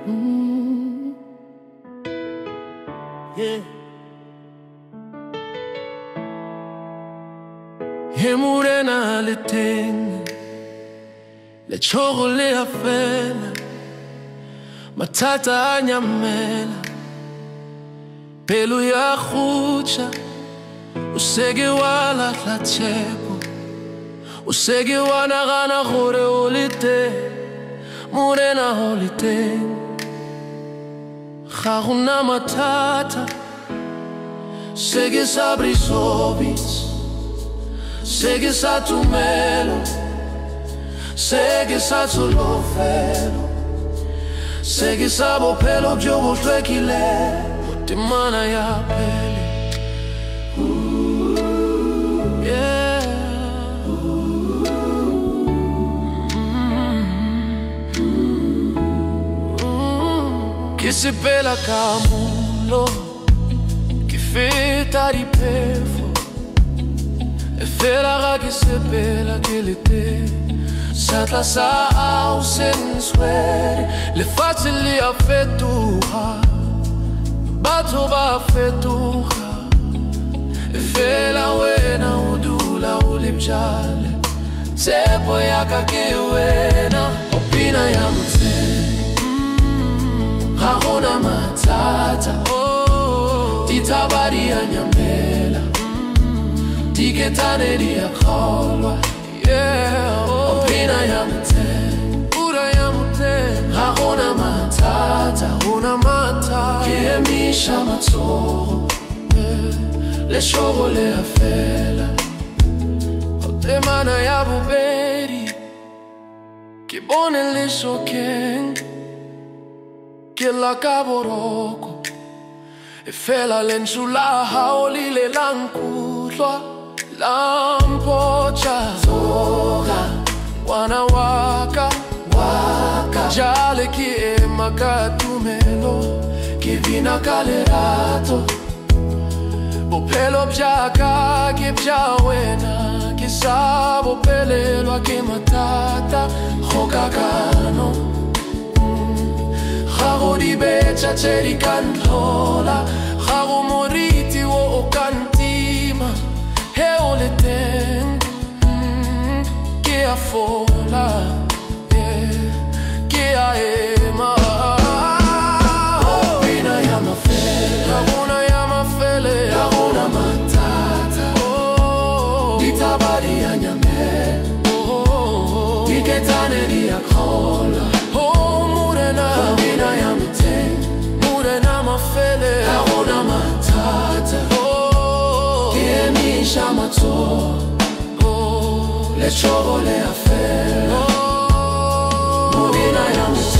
Mm. Yeah. Hemurena le teng, le chogo le afela, matata a nyamela, pelo ya khucha, o sege wa lahla tshepo, o sege wa nagana gore o le teng, murena o le teng. Ga gona mathata, sege sa brisobis, sege sa tumelo, sege sa tsholofelo, sege sa bophelo jo bo hlwekileng temana ya pele. Yeah. Ke sepela ka mulo, ke feta dipefo, e fela ga ke sepela ke lete sa tlasa ao senswere. Lefatshe le a fetoga, batho ba fetoga, e fela wena o dula o le bjale, tshepo ya ka ke wena, o pina ya motseng. Ga gona mathata, dithaba di a nyamela, diketane di a kgolwa. O pina ya motseng, pura ya motseng. Ga gona mathata, ke emisha matsogo, le shogo le a fela. O temana ya bobedi, ke bone le shokeng, ke la ka boroko, e fela lentswe la hao le ile la nkutlwa, la mpotša. Tsoga ngwana waka, jale ke ema ka tumelo, ke bina ka lerato, bophelo bjaka ke bja wena, ke sa bophelelwa ke mathata. Kgokagano ga go dibetša tše di ka ntlola, ga go moriti wo o ka ntima, he o le teng, ke a fola, ke a ema. Pina ya mafele, ga gona ya mafele, ga gona mathata, dithaba di a nyamela, diketane di a kgolwa. Pina ya motseng, murena mafele, ga gona mathata, ke emisha matsogo, le chogo le a fela. Pina ya motseng.